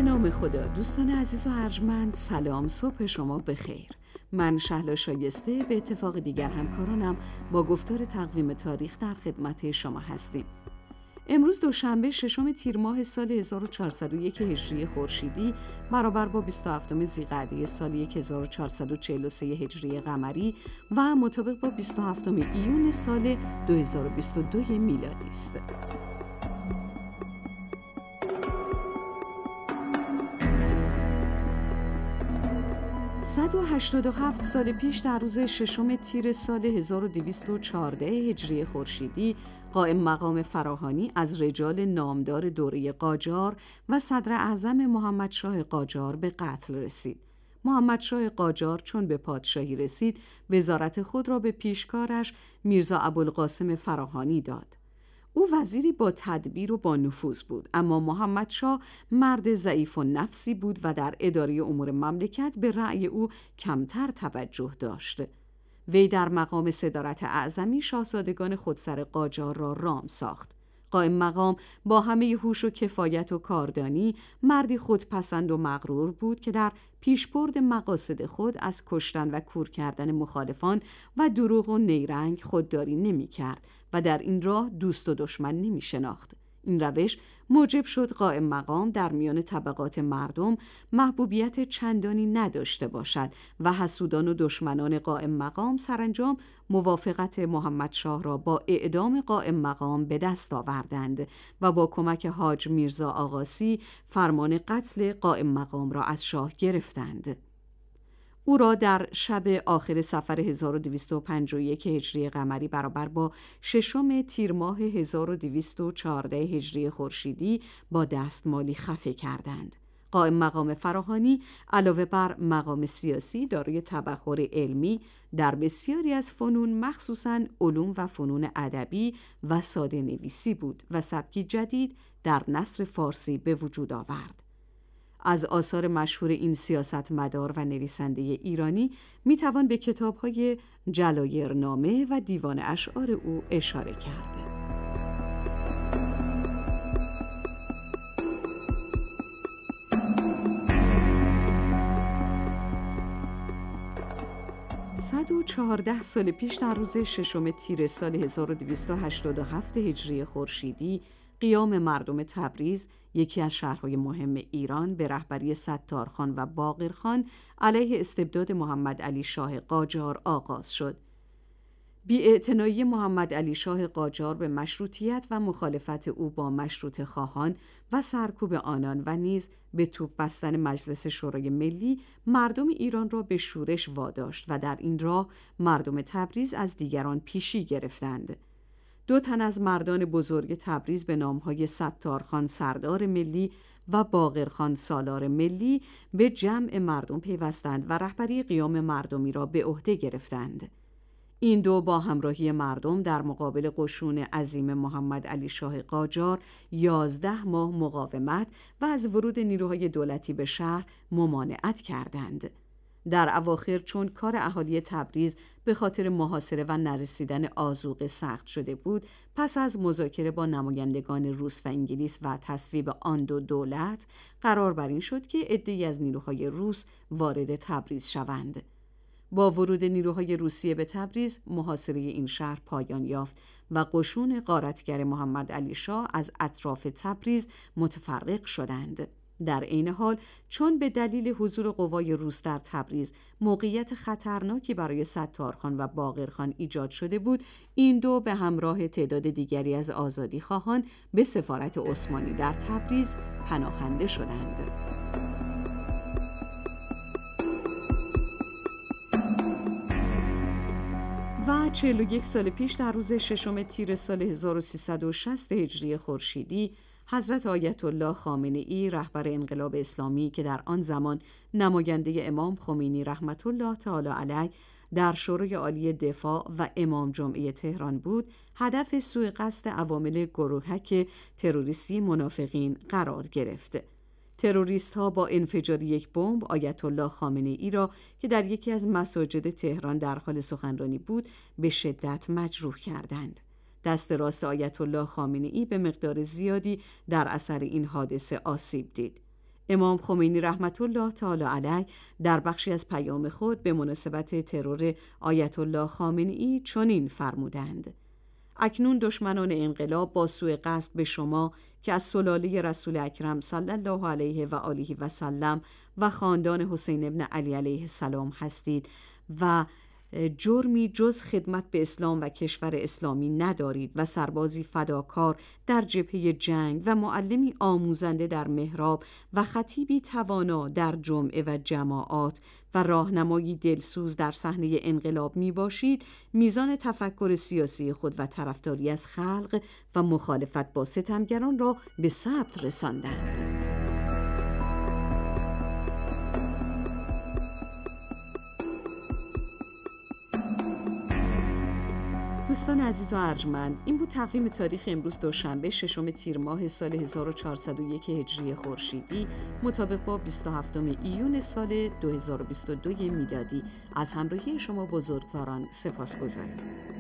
نام خدا. دوستان عزیز و ارجمند، سلام، صبح شما بخیر. من شهلا شایسته به اتفاق دیگر همکارانم با گفتار تقویم تاریخ در خدمت شما هستیم. امروز دوشنبه ششم تیر ماه سال 1401 هجری خورشیدی برابر با 27 ذیقعده سال 1443 هجری قمری و مطابق با 27 ایون سال 2022 میلادی است. 187 سال پیش در روز ششم تیر سال 1214 هجری خورشیدی قائم مقام فراهانی از رجال نامدار دوره قاجار و صدر اعظم محمدشاه قاجار به قتل رسید. محمدشاه قاجار چون به پادشاهی رسید وزارت خود را به پیشکارش میرزا ابوالقاسم فراهانی داد. او وزیری با تدبیر و با نفوذ بود، اما محمدشاه مرد ضعیف و نفسی بود و در اداره امور مملکت به رأی او کمتر توجه داشت. وی در مقام صدارت اعظمی شاهزادگان خودسر قاجار را رام ساخت. قائم مقام با همه هوش و کفایت و کاردانی مردی خودپسند و مغرور بود که در پیشبرد مقاصد خود از کشتن و کور کردن مخالفان و دروغ و نیرنگ خودداری نمی کرد و در این راه دوست و دشمن نمی شناخت. این روش موجب شد قائم مقام در میان طبقات مردم محبوبیت چندانی نداشته باشد و حسودان و دشمنان قائم مقام سرانجام موافقت محمدشاه را با اعدام قائم مقام به دست آوردند و با کمک حاج میرزا آقاسی فرمان قتل قائم مقام را از شاه گرفتند. او را در شب آخر صفر 1251 هجری قمری برابر با ششم تیر ماه 1214 هجری خورشیدی با دستمالی خفه کردند. قائم مقام فراهانی علاوه بر مقام سیاسی دارای تبحر علمی در بسیاری از فنون مخصوصاً علوم و فنون ادبی و ساده نویسی بود و سبکی جدید در نثر فارسی به وجود آورد. از آثار مشهور این سیاستمدار و نویسنده ایرانی میتوان به کتاب‌های جلایرنامه و دیوان اشعار او اشاره کرد. صد و 14 سال پیش در روز ششم تیر سال 1287 هجری خورشیدی قیام مردم تبریز، یکی از شهرهای مهم ایران، به رهبری ستارخان و باقرخان علیه استبداد محمد علی شاه قاجار آغاز شد. بی‌اعتنایی محمد علی شاه قاجار به مشروطیت و مخالفت او با مشروطه خواهان و سرکوب آنان و نیز به توپ بستن مجلس شورای ملی مردم ایران را به شورش واداشت و در این راه مردم تبریز از دیگران پیشی گرفتند. 2 تن از مردان بزرگ تبریز به نامهای ستارخان سردار ملی و باقرخان سالار ملی به جمع مردم پیوستند و رهبری قیام مردمی را به عهده گرفتند. این دو با همراهی مردم در مقابل قشون عظیم محمد علی شاه قاجار 11 ماه مقاومت و از ورود نیروهای دولتی به شهر ممانعت کردند. در اواخر چون کار اهالی تبریز به خاطر محاصره و نرسیدن آذوقه سخت شده بود، پس از مذاکره با نمایندگان روس و انگلیس و تصویب آن دو دولت قرار بر این شد که عده‌ای از نیروهای روس وارد تبریز شوند. با ورود نیروهای روسیه به تبریز محاصره این شهر پایان یافت و قشون غارتگر محمد علی شاه از اطراف تبریز متفرق شدند. در عین حال چون به دلیل حضور قوای روس در تبریز موقعیت خطرناکی برای ستارخان و باقرخان ایجاد شده بود، این دو به همراه تعداد دیگری از آزادیخواهان به سفارت عثمانی در تبریز پناهنده شدند. و 41 سال پیش در روز ششم تیر سال 1360 هجری خورشیدی حضرت آیت الله خامنه‌ای رهبر انقلاب اسلامی که در آن زمان نماینده امام خمینی رحمت الله تعالی علیه در شورای عالی دفاع و امام جمعه تهران بود، هدف سوءقصد عوامل گروهک تروریستی منافقین قرار گرفت. تروریست ها با انفجار یک بمب آیت الله خامنه‌ای را که در یکی از مساجد تهران در حال سخنرانی بود به شدت مجروح کردند. دست راست آیت الله خامنه‌ای به مقدار زیادی در اثر این حادثه آسیب دید. امام خمینی رحمت الله تعالی علیه در بخشی از پیام خود به مناسبت ترور آیت الله خامنه‌ای چنین فرمودند: اکنون دشمنان انقلاب با سوء قصد به شما که از سلاله رسول اکرم صلی الله علیه و آله و سلم و خاندان حسین ابن علی علیه السلام هستید و جرمی جز خدمت به اسلام و کشور اسلامی ندارید و سربازی فداکار در جبهه جنگ و معلمی آموزنده در محراب و خطیبی توانا در جمعه و جماعات و راهنمایی دلسوز در صحنه انقلاب می باشید، میزان تفکر سیاسی خود و طرفداری از خلق و مخالفت با ستمگران را به ثبت رساندند. دوستان عزیز و ارجمند، این بود تقویم تاریخ امروز دوشنبه 6 تیر ماه سال 1401 هجری خورشیدی مطابق با 27 ایون سال 2022 میلادی. از همراهی شما بزرگواران سپاسگزارم.